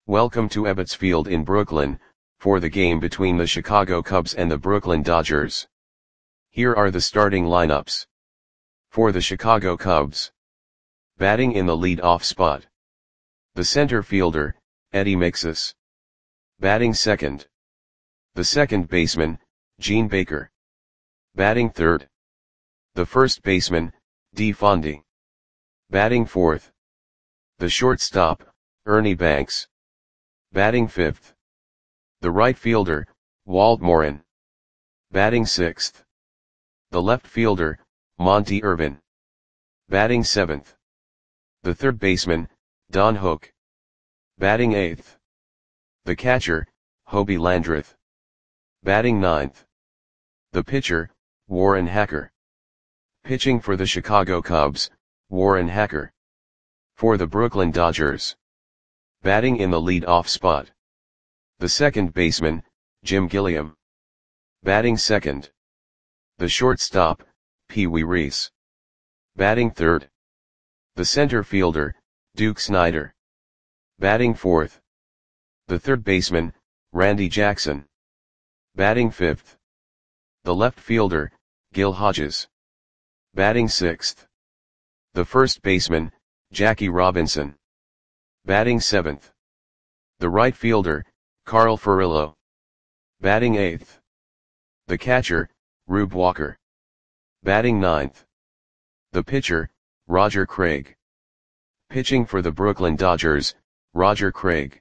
Welcome to Ebbets Field in Brooklyn, for the game between the Chicago Cubs and the Brooklyn Dodgers. Here are the starting lineups. For the Chicago Cubs. Batting in the lead-off spot. The center fielder, Eddie Mixas. Batting second. The second baseman, Gene Baker. Batting third. The first baseman, Dee Fondy. Batting fourth. The shortstop, Ernie Banks. Batting fifth. The right fielder, Walt Morin. Batting sixth. The left fielder, Monte Irvin. Batting seventh. The third baseman, Don Hook. Batting eighth. The catcher, Hobie Landreth. Batting ninth. The pitcher, Warren Hacker. Pitching for the Chicago Cubs, Warren Hacker. For the Brooklyn Dodgers. Batting in the lead-off spot. The second baseman, Jim Gilliam. Batting second. The shortstop, Pee Wee Reese. Batting third. The center fielder, Duke Snider. Batting fourth. The third baseman, Randy Jackson. Batting fifth. The left fielder, Gil Hodges. Batting sixth. The first baseman, Jackie Robinson. Batting seventh. The right fielder, Carl Furillo. Batting eighth. The catcher, Rube Walker. Batting ninth. The pitcher, Roger Craig. Pitching for the Brooklyn Dodgers, Roger Craig.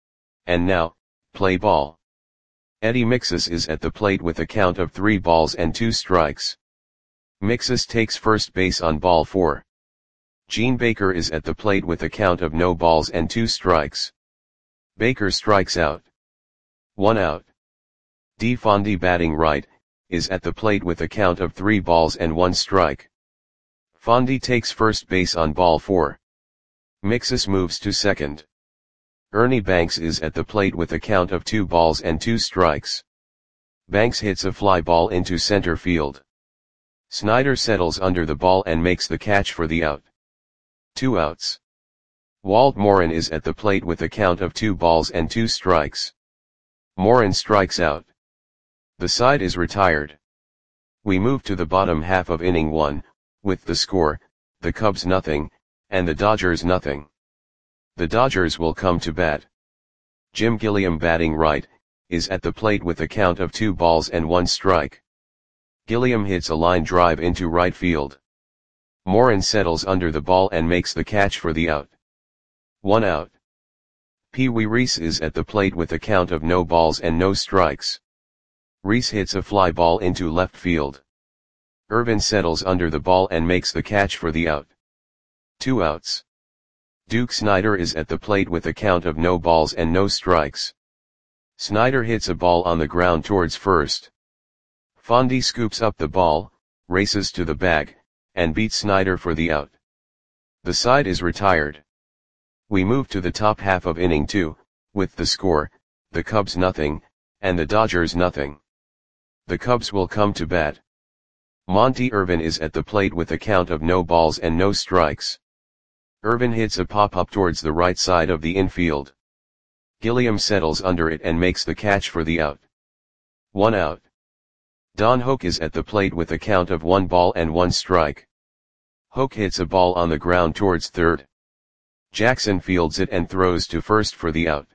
And now, play ball. Eddie Mixas is at the plate with a count of 3 balls and 2 strikes. Mixas takes first base on ball 4. Gene Baker is at the plate with a count of no balls and 2 strikes. Baker strikes out. 1 out. Dee Fondy, batting right, is at the plate with a count of 3 balls and 1 strike. Fondy takes first base on ball 4. Mixas moves to second. Ernie Banks is at the plate with a count of 2 balls and 2 strikes. Banks hits a fly ball into center field. Snider settles under the ball and makes the catch for the out. 2 outs. Walt Morin is at the plate with a count of 2 balls and 2 strikes. Morin strikes out. The side is retired. We move to the bottom half of inning 1, with the score, the Cubs nothing, and the Dodgers nothing. The Dodgers will come to bat. Jim Gilliam, batting right, is at the plate with a count of 2 balls and 1 strike. Gilliam hits a line drive into right field. Morin settles under the ball and makes the catch for the out. 1 out. Pee Wee Reese is at the plate with a count of no balls and no strikes. Reese hits a fly ball into left field. Irvin settles under the ball and makes the catch for the out. 2 outs. Duke Snider is at the plate with a count of no balls and no strikes. Snider hits a ball on the ground towards first. Fondy scoops up the ball, races to the bag, and beats Snider for the out. The side is retired. We move to the top half of inning 2, with the score, the Cubs nothing, and the Dodgers nothing. The Cubs will come to bat. Monte Irvin is at the plate with a count of no balls and no strikes. Irvin hits a pop-up towards the right side of the infield. Gilliam settles under it and makes the catch for the out. 1 out. Don Hook is at the plate with a count of 1 ball and 1 strike. Hook hits a ball on the ground towards third. Jackson fields it and throws to first for the out.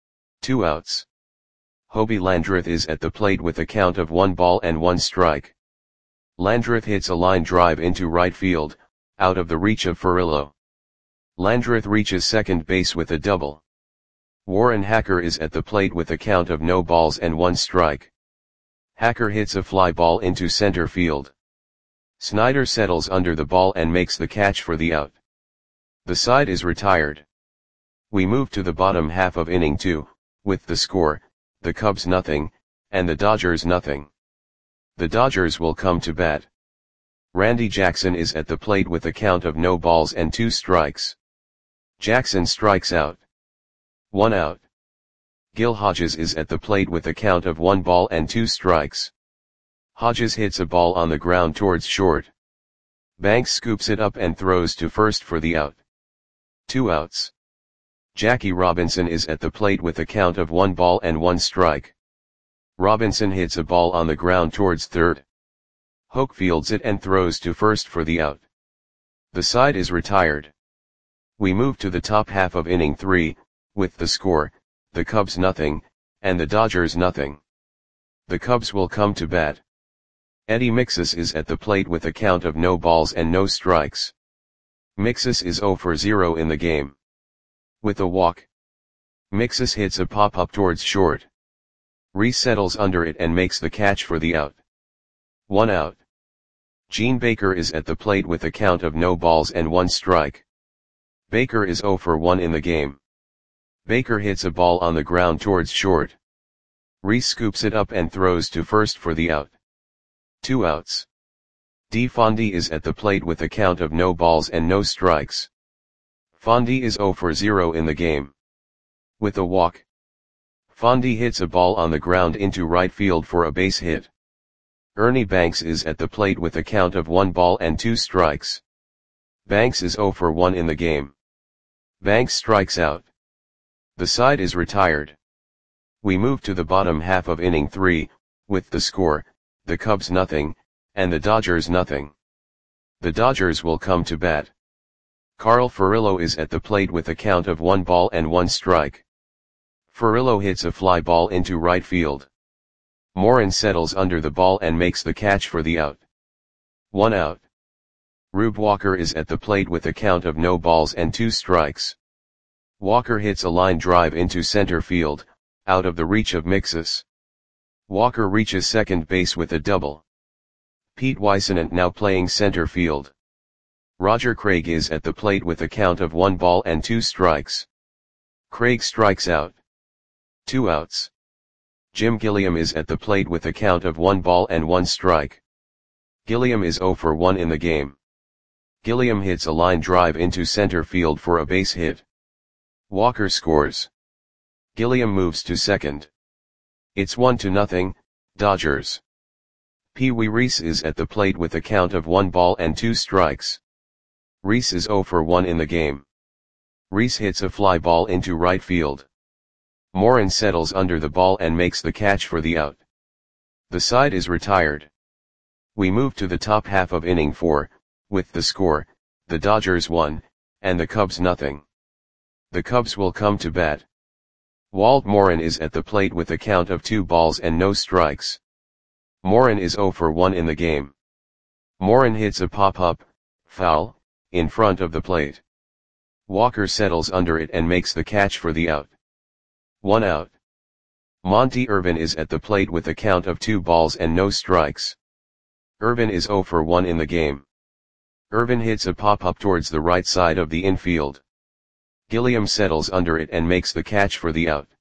2 outs. Hobie Landreth is at the plate with a count of 1 ball and 1 strike. Landreth hits a line drive into right field, out of the reach of Furillo. Landreth reaches second base with a double. Warren Hacker is at the plate with a count of no balls and 1 strike. Hacker hits a fly ball into center field. Snider settles under the ball and makes the catch for the out. The side is retired. We move to the bottom half of inning 2, with the score, the Cubs nothing, and the Dodgers nothing. The Dodgers will come to bat. Randy Jackson is at the plate with a count of no balls and 2 strikes. Jackson strikes out. 1 out. Gil Hodges is at the plate with a count of 1 ball and 2 strikes. Hodges hits a ball on the ground towards short. Banks scoops it up and throws to first for the out. 2 outs. Jackie Robinson is at the plate with a count of 1 ball and 1 strike. Robinson hits a ball on the ground towards third. Hoke fields it and throws to first for the out. The side is retired. We move to the top half of inning 3, with the score, the Cubs nothing, and the Dodgers nothing. The Cubs will come to bat. Eddie Mixus is at the plate with a count of no balls and no strikes. Mixus is 0 for 0 in the game. With a walk, Mixus hits a pop-up towards short. Rhys settles under it and makes the catch for the out. 1 out. Gene Baker is at the plate with a count of no balls and 1 strike. Baker is 0 for 1 in the game. Baker hits a ball on the ground towards short. Rhys scoops it up and throws to first for the out. 2 outs. D. Fondy is at the plate with a count of no balls and no strikes. Fondy is 0 for 0 in the game. With a walk, Fondy hits a ball on the ground into right field for a base hit. Ernie Banks is at the plate with a count of 1 ball and 2 strikes. Banks is 0 for 1 in the game. Banks strikes out. The side is retired. We move to the bottom half of inning 3, with the score, the Cubs nothing, and the Dodgers nothing. The Dodgers will come to bat. Carl Furillo is at the plate with a count of 1 ball and 1 strike. Furillo hits a fly ball into right field. Morin settles under the ball and makes the catch for the out. 1 out. Rube Walker is at the plate with a count of no balls and 2 strikes. Walker hits a line drive into center field, out of the reach of Mixus. Walker reaches second base with a double. Pete Weissenant now playing center field. Roger Craig is at the plate with a count of 1 ball and 2 strikes. Craig strikes out. 2 outs. Jim Gilliam is at the plate with a count of 1 ball and 1 strike. Gilliam is 0 for 1 in the game. Gilliam hits a line drive into center field for a base hit. Walker scores. Gilliam moves to second. It's 1-0, Dodgers. Pee Wee Reese is at the plate with a count of 1 ball and 2 strikes. Reese is 0 for 1 in the game. Reese hits a fly ball into right field. Morin settles under the ball and makes the catch for the out. The side is retired. We move to the top half of inning 4, with the score, the Dodgers 1, and the Cubs nothing. The Cubs will come to bat. Walt Morin is at the plate with a count of 2 balls and no strikes. Morin is 0 for 1 in the game. Morin hits a pop-up, foul, in front of the plate. Walker settles under it and makes the catch for the out. 1 out. Monty Irvin is at the plate with a count of 2 balls and no strikes. Irvin is 0 for 1 in the game. Irvin hits a pop-up towards the right side of the infield. Gilliam settles under it and makes the catch for the out.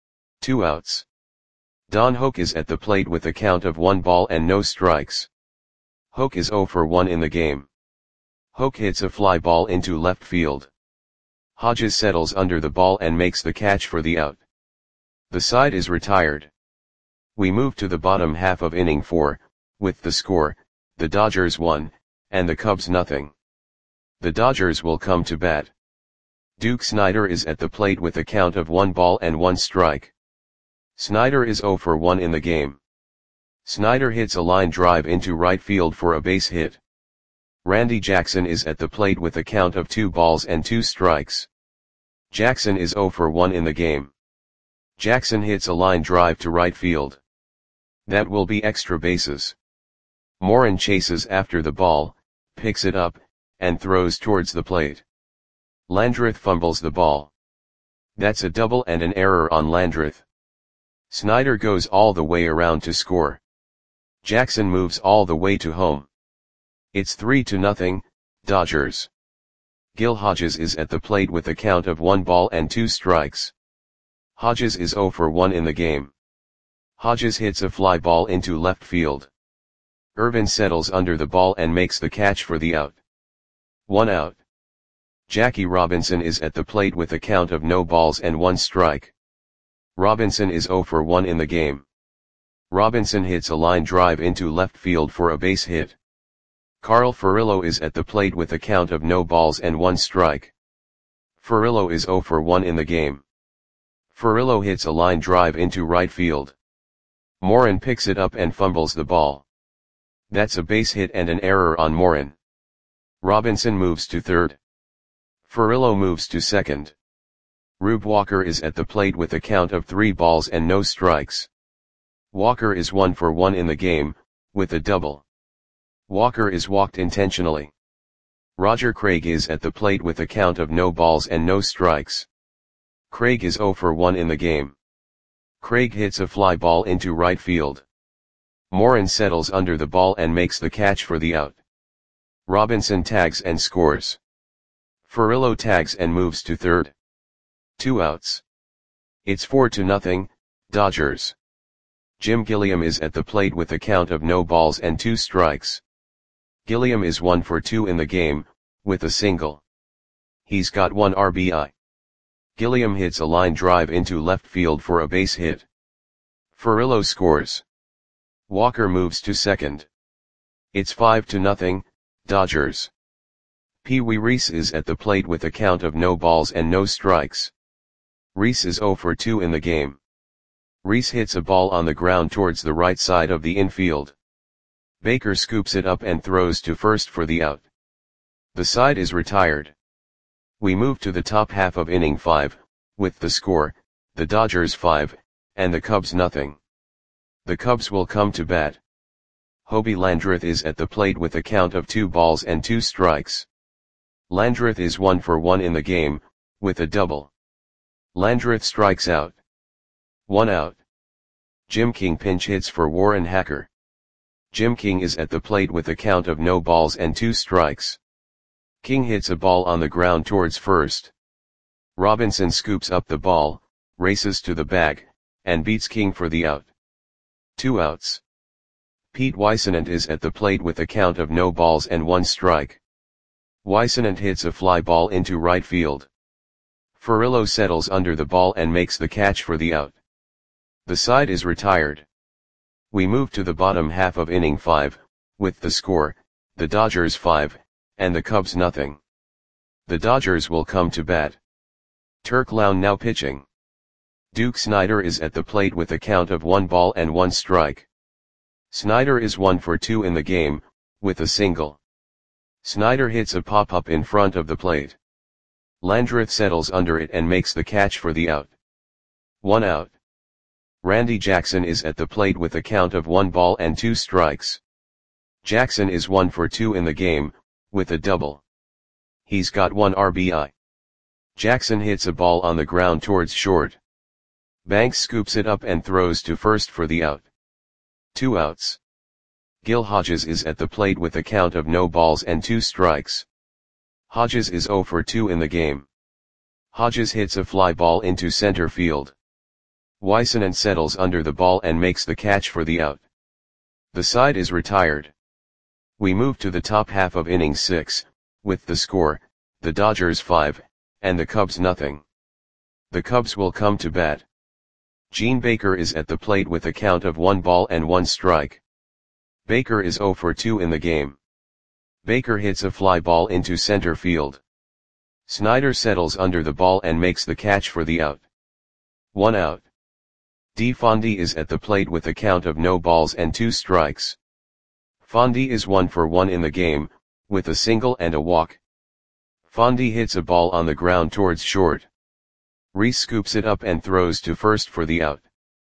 2 outs. Don Hoke is at the plate with a count of 1 ball and no strikes. Hoke is 0 for 1 in the game. Hoke hits a fly ball into left field. Hodges settles under the ball and makes the catch for the out. The side is retired. We move to the bottom half of inning 4, with the score, the Dodgers 1, and the Cubs nothing. The Dodgers will come to bat. Duke Snider is at the plate with a count of 1 ball and 1 strike. Snider is 0 for 1 in the game. Snider hits a line drive into right field for a base hit. Randy Jackson is at the plate with a count of 2 balls and 2 strikes. Jackson is 0 for 1 in the game. Jackson hits a line drive to right field. That will be extra bases. Morin chases after the ball, picks it up, and throws towards the plate. Landreth fumbles the ball. That's a double and an error on Landreth. Snider goes all the way around to score. Jackson moves all the way to home. It's 3-0, Dodgers. Gil Hodges is at the plate with a count of 1 ball and 2 strikes. Hodges is 0 for 1 in the game. Hodges hits a fly ball into left field. Irvin settles under the ball and makes the catch for the out. 1 out. Jackie Robinson is at the plate with a count of no balls and 1 strike. Robinson is 0 for 1 in the game. Robinson hits a line drive into left field for a base hit. Carl Furillo is at the plate with a count of no balls and 1 strike. Furillo is 0 for 1 in the game. Furillo hits a line drive into right field. Morin picks it up and fumbles the ball. That's a base hit and an error on Morin. Robinson moves to third. Furillo moves to second. Rube Walker is at the plate with a count of 3 balls and no strikes. Walker is 1 for 1 in the game, with a double. Walker is walked intentionally. Roger Craig is at the plate with a count of no balls and no strikes. Craig is 0 for 1 in the game. Craig hits a fly ball into right field. Morin settles under the ball and makes the catch for the out. Robinson tags and scores. Furillo tags and moves to third. 2 outs. It's 4-0, Dodgers. Jim Gilliam is at the plate with a count of no balls and 2 strikes. Gilliam is 1 for 2 in the game, with a single. He's got 1 RBI. Gilliam hits a line drive into left field for a base hit. Furillo scores. Walker moves to second. It's 5-0, Dodgers. Pee Wee Reese is at the plate with a count of no balls and no strikes. Reese is 0 for 2 in the game. Reese hits a ball on the ground towards the right side of the infield. Baker scoops it up and throws to first for the out. The side is retired. We move to the top half of inning 5, with the score, the Dodgers 5, and the Cubs nothing. The Cubs will come to bat. Hobie Landreth is at the plate with a count of 2 balls and 2 strikes. Landreth is 1 for 1 in the game, with a double. Landreth strikes out. 1 out. Jim King pinch hits for Warren Hacker. Jim King is at the plate with a count of no balls and 2 strikes. King hits a ball on the ground towards first. Robinson scoops up the ball, races to the bag, and beats King for the out. 2 outs. Pete Weissenant is at the plate with a count of no balls and 1 strike. Weissenant hits a fly ball into right field. Furillo settles under the ball and makes the catch for the out. The side is retired. We move to the bottom half of inning 5, with the score, the Dodgers 5, and the Cubs nothing. The Dodgers will come to bat. Turk Lown now pitching. Duke Snider is at the plate with a count of 1 ball and 1 strike. Snider is 1 for 2 in the game, with a single. Snider hits a pop-up in front of the plate. Landreth settles under it and makes the catch for the out. 1 out. Randy Jackson is at the plate with a count of 1 ball and 2 strikes. Jackson is 1 for 2 in the game, with a double. He's got 1 RBI. Jackson hits a ball on the ground towards short. Banks scoops it up and throws to first for the out. 2 outs. Gil Hodges is at the plate with a count of no balls and 2 strikes. Hodges is 0 for 2 in the game. Hodges hits a fly ball into center field. Weissenant settles under the ball and makes the catch for the out. The side is retired. We move to the top half of inning 6, with the score, the Dodgers 5, and the Cubs nothing. The Cubs will come to bat. Gene Baker is at the plate with a count of 1 ball and 1 strike. Baker is 0 for 2 in the game. Baker hits a fly ball into center field. Snider settles under the ball and makes the catch for the out. 1 out. D. Fondy is at the plate with a count of no balls and 2 strikes. Fondy is 1 for 1 in the game, with a single and a walk. Fondy hits a ball on the ground towards short. Reese scoops it up and throws to first for the out.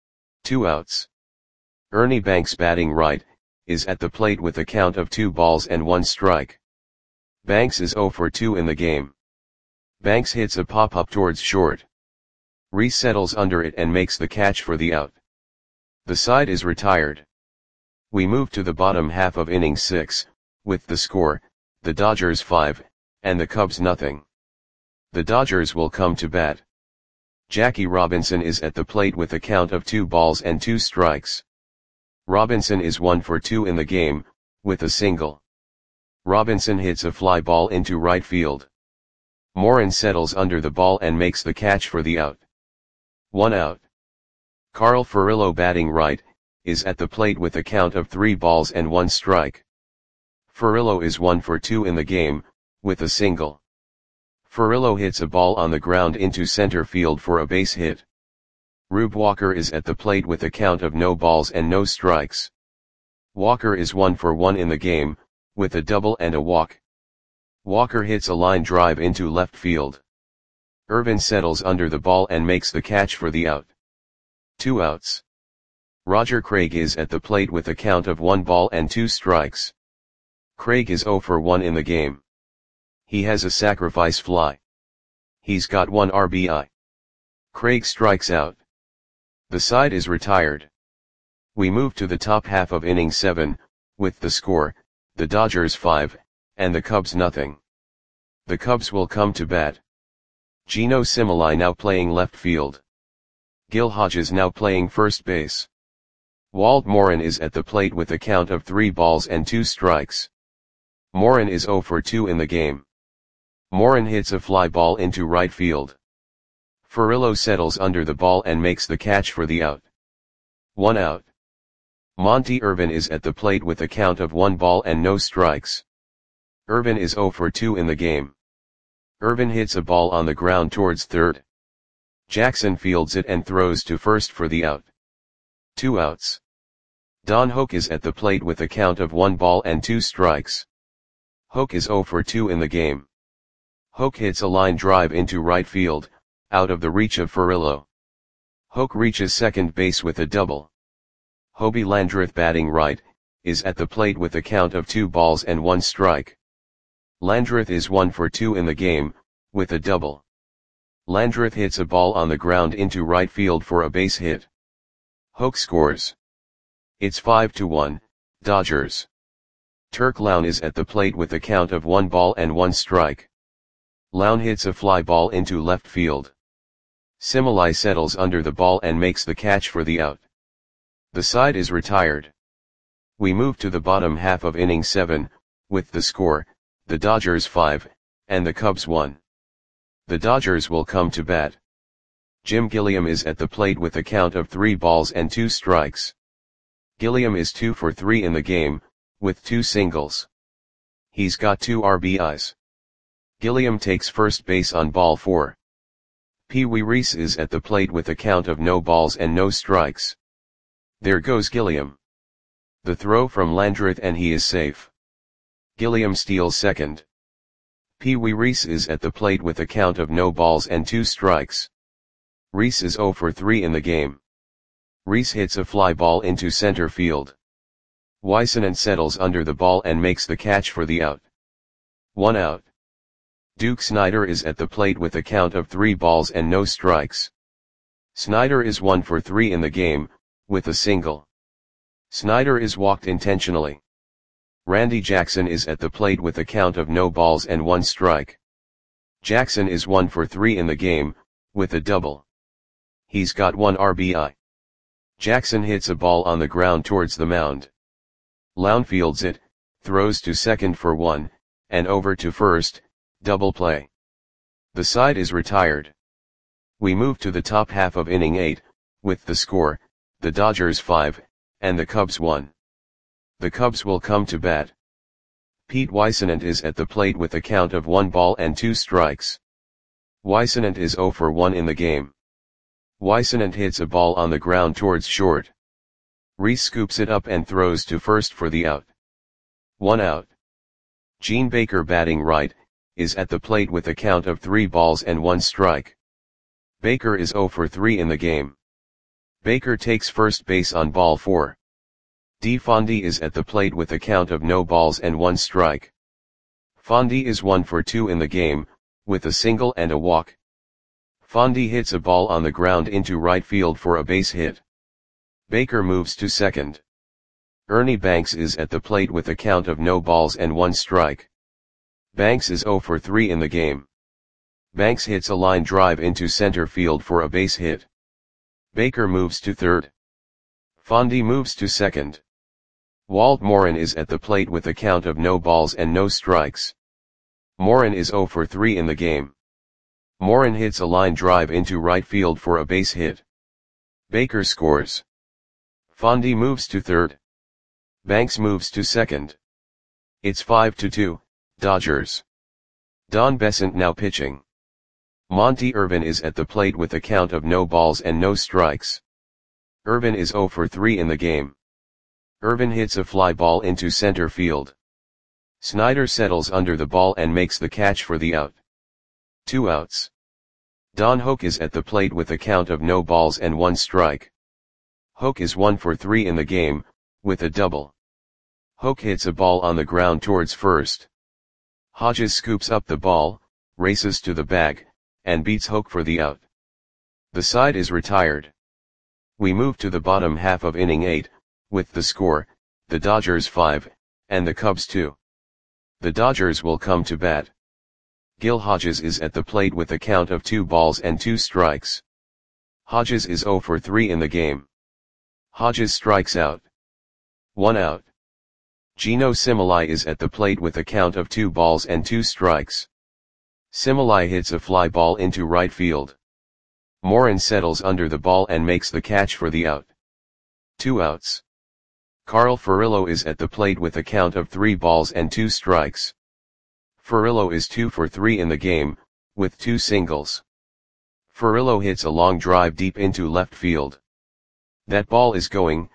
2 outs. Ernie Banks batting right, is at the plate with a count of 2 balls and 1 strike. Banks is 0 for 2 in the game. Banks hits a pop-up towards short. Reese settles under it and makes the catch for the out. The side is retired. We move to the bottom half of inning 6, with the score, the Dodgers 5, and the Cubs nothing. The Dodgers will come to bat. Jackie Robinson is at the plate with a count of 2 balls and 2 strikes. Robinson is 1 for 2 in the game, with a single. Robinson hits a fly ball into right field. Morin settles under the ball and makes the catch for the out. 1 out. Carl Furillo batting right, is at the plate with a count of 3 balls and 1 strike. Furillo is 1 for 2 in the game, with a single. Furillo hits a ball on the ground into center field for a base hit. Rube Walker is at the plate with a count of no balls and no strikes. Walker is 1 for 1 in the game, with a double and a walk. Walker hits a line drive into left field. Irvin settles under the ball and makes the catch for the out. 2 outs. Roger Craig is at the plate with a count of 1 ball and 2 strikes. Craig is 0 for 1 in the game. He has a sacrifice fly. He's got 1 RBI. Craig strikes out. The side is retired. We move to the top half of inning 7, with the score, the Dodgers 5, and the Cubs nothing. The Cubs will come to bat. Geno Simili now playing left field. Gil Hodges now playing first base. Walt Morin is at the plate with a count of 3 balls and 2 strikes. Morin is 0 for 2 in the game. Morin hits a fly ball into right field. Furillo settles under the ball and makes the catch for the out. 1 out. Monty Irvin is at the plate with a count of 1 ball and no strikes. Irvin is 0 for 2 in the game. Irvin hits a ball on the ground towards third. Jackson fields it and throws to first for the out. 2 outs. Don Hoak is at the plate with a count of 1 ball and 2 strikes. Hoak is 0 for 2 in the game. Hoak hits a line drive into right field, out of the reach of Furillo. Hoak reaches second base with a double. Hobie Landreth batting right, is at the plate with a count of 2 balls and 1 strike. Landreth is 1 for 2 in the game, with a double. Landreth hits a ball on the ground into right field for a base hit. Hoak scores. It's 5-1, Dodgers. Turk Lown is at the plate with a count of 1 ball and 1 strike. Lown hits a fly ball into left field. Simili settles under the ball and makes the catch for the out. The side is retired. We move to the bottom half of inning 7, with the score, the Dodgers 5, and the Cubs 1. The Dodgers will come to bat. Jim Gilliam is at the plate with a count of 3 balls and 2 strikes. Gilliam is 2 for 3 in the game, with 2 singles. He's got 2 RBIs. Gilliam takes first base on ball 4. Pee Wee Reese is at the plate with a count of no balls and no strikes. There goes Gilliam. The throw from Landreth and he is safe. Gilliam steals second. Pee Wee Reese is at the plate with a count of no balls and 2 strikes. Reese is 0 for 3 in the game. Reese hits a fly ball into center field. Weissenen settles under the ball and makes the catch for the out. 1 out. Duke Snider is at the plate with a count of 3 balls and no strikes. Snider is 1 for 3 in the game, with a single. Snider is walked intentionally. Randy Jackson is at the plate with a count of no balls and 1 strike. Jackson is 1 for 3 in the game, with a double. He's got 1 RBI. Jackson hits a ball on the ground towards the mound. Lown fields it, throws to second for 1, and over to first, double play. The side is retired. We move to the top half of inning 8, with the score, the Dodgers 5, and the Cubs 1. The Cubs will come to bat. Pete Weissenen is at the plate with a count of 1 ball and 2 strikes. Weissenen is 0 for 1 in the game. Weissenen hits a ball on the ground towards short. Reese scoops it up and throws to first for the out. 1 out. Gene Baker batting right, is at the plate with a count of 3 balls and 1 strike. Baker is 0 for 3 in the game. Baker takes first base on ball 4. D. Fondy is at the plate with a count of no balls and 1 strike. Fondy is 1 for 2 in the game, with a single and a walk. Fondy hits a ball on the ground into right field for a base hit. Baker moves to second. Ernie Banks is at the plate with a count of no balls and 1 strike. Banks is 0 for 3 in the game. Banks hits a line drive into center field for a base hit. Baker moves to third. Fondy moves to second. Walt Morin is at the plate with a count of no balls and no strikes. Morin is 0 for 3 in the game. Morin hits a line drive into right field for a base hit. Baker scores. Fondy moves to third. Banks moves to second. It's 5-2, Dodgers. Don Besant now pitching. Monty Irvin is at the plate with a count of no balls and no strikes. Irvin is 0 for 3 in the game. Irvin hits a fly ball into center field. Snyder settles under the ball and makes the catch for the out. 2 outs. Don Hoak is at the plate with a count of no balls and 1 strike. Hoak is 1 for 3 in the game, with a double. Hoak hits a ball on the ground towards first. Hodges scoops up the ball, races to the bag, and beats Hoak for the out. The side is retired. We move to the bottom half of inning 8, with the score, the Dodgers 5, and the Cubs 2. The Dodgers will come to bat. Gil Hodges is at the plate with a count of 2 balls and 2 strikes. Hodges is 0 for 3 in the game. Hodges strikes out. 1 out. Gino Cimoli is at the plate with a count of 2 balls and 2 strikes. Cimoli hits a fly ball into right field. Morin settles under the ball and makes the catch for the out. 2 outs. Carl Furillo is at the plate with a count of 3 balls and 2 strikes. Furillo is 2 for 3 in the game, with 2 singles. Furillo hits a long drive deep into left field. That ball is gone.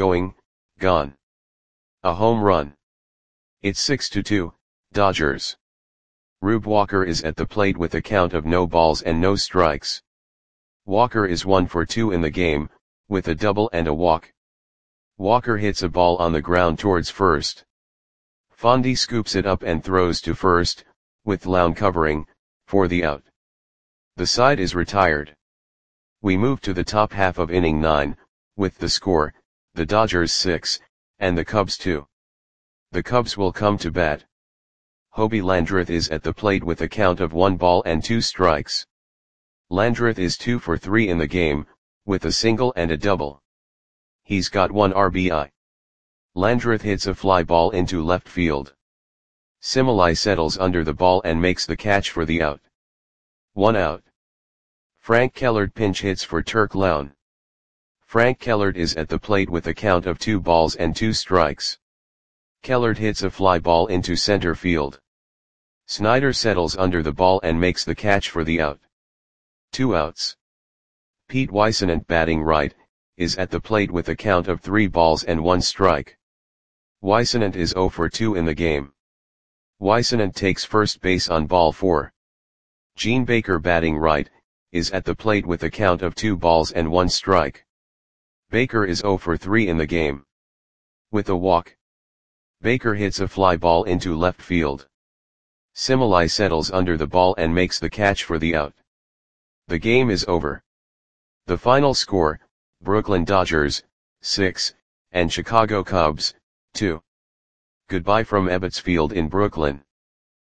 A home run. It's 6-2, Dodgers. Rube Walker is at the plate with a count of no balls and no strikes. Walker is 1 for 2 in the game, with a double and a walk. Walker hits a ball on the ground towards first. Fondy scoops it up and throws to first, with Lown covering, for the out. The side is retired. We move to the top half of inning 9, with the score, the Dodgers 6, and the Cubs 2. The Cubs will come to bat. Hobie Landreth is at the plate with a count of 1 ball and 2 strikes. Landreth is 2 for 3 in the game, with a single and a double. He's got 1 RBI. Landreth hits a fly ball into left field. Cimoli settles under the ball and makes the catch for the out. 1 out. Frank Kellert pinch hits for Turk Lown. Frank Kellert is at the plate with a count of 2 balls and 2 strikes. Kellert hits a fly ball into center field. Snyder settles under the ball and makes the catch for the out. 2 outs. Pete Weissenant, batting right, is at the plate with a count of 3 balls and 1 strike. Weissenant is 0 for 2 in the game. Weissenant takes first base on ball 4. Gene Baker, batting right, is at the plate with a count of 2 balls and 1 strike. Baker is 0 for 3 in the game. With a walk. Baker hits a fly ball into left field. Cimoli settles under the ball and makes the catch for the out. The game is over. The final score, Brooklyn Dodgers, 6, and Chicago Cubs, 2. Goodbye from Ebbets Field in Brooklyn.